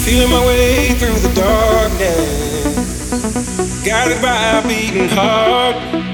Feeling my way through the darkness, guided by a beating heart.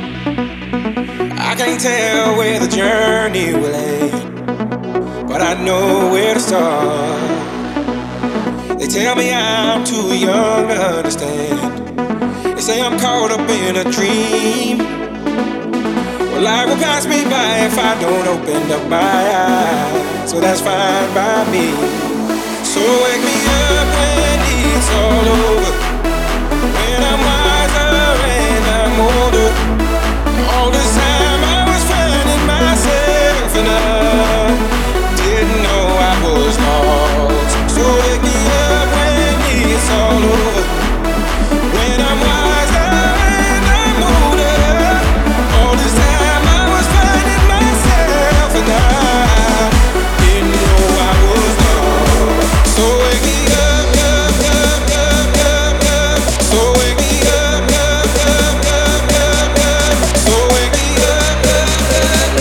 I can't tell where the journey will end, but I know where to start. They tell me I'm too young to understand. They say I'm caught up in a dream. Well, life will pass me by if I don't open up my eyes, so that's fine by me. So wake me up when it's all over, when I'm wiser and I'm older. All this time I was finding myself and I didn't know I was lost. So wake me up when it's all over, when I'm wiser and I'm older. All this time I was finding myself and I didn't know I was lost. So wake me up, up, up, up, up, up. So wake me up, up, up, up, up, up. So wake me up, up, up,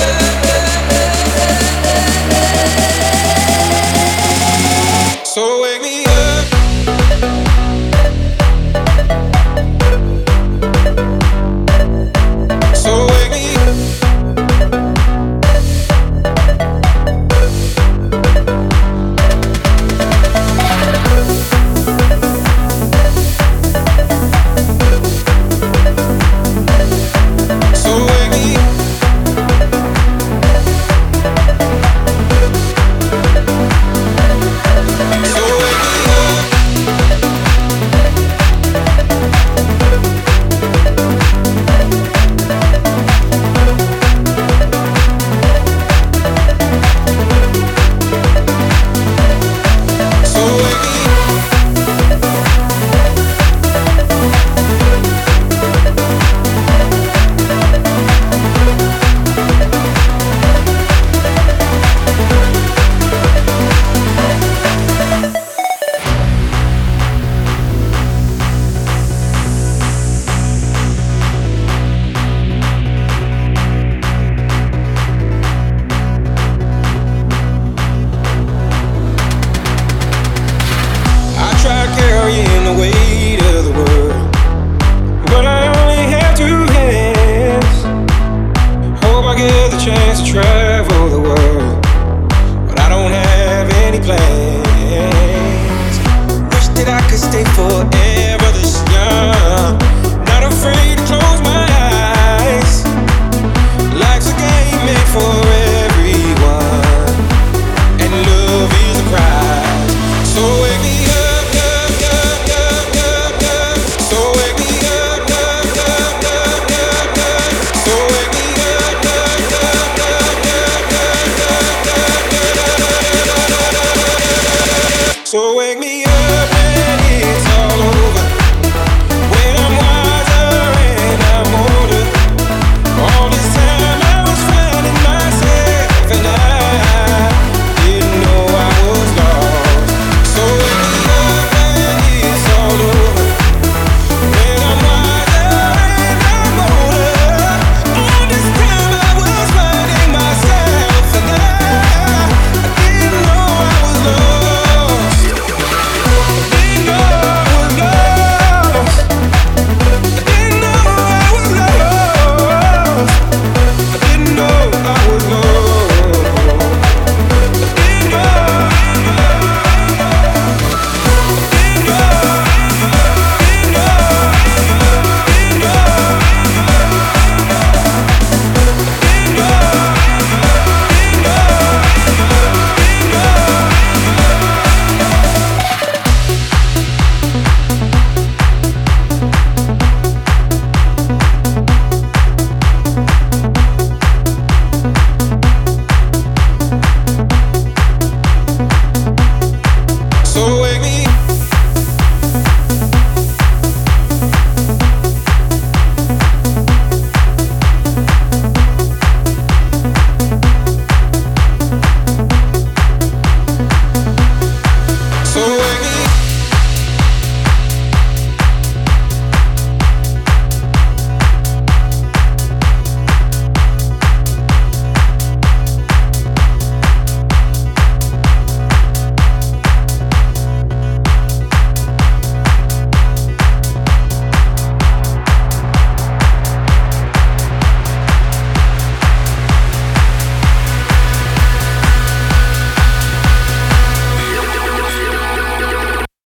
up, up, up. So wake me up. So wake me up. So wake me up. So wake me up. So wake me up. I tried carrying the weight of the world, but I only have two hands. Hope I get the chance to travel the world, but I don't have any plans. Wish that I could stay forever this young, not afraid to close my eyes. Life's a game made for everyone, and love is a prize. So wake me up, up, up, up, up, up. So wake me up, up, up, up, up, up. So wake me up, up, up, up, up, up, up. So wake me up when it's all over, when I'm wiser and I'm older. All this time I was finding myself and I didn't know I was lost. So wake me up when it's all over, when I'm wiser and I'm older. All this time I was finding myself and I didn't know I was lost. Didn't know I was lost. Didn't know I was lost. I didn't know I was lost. Didn't know. So wake me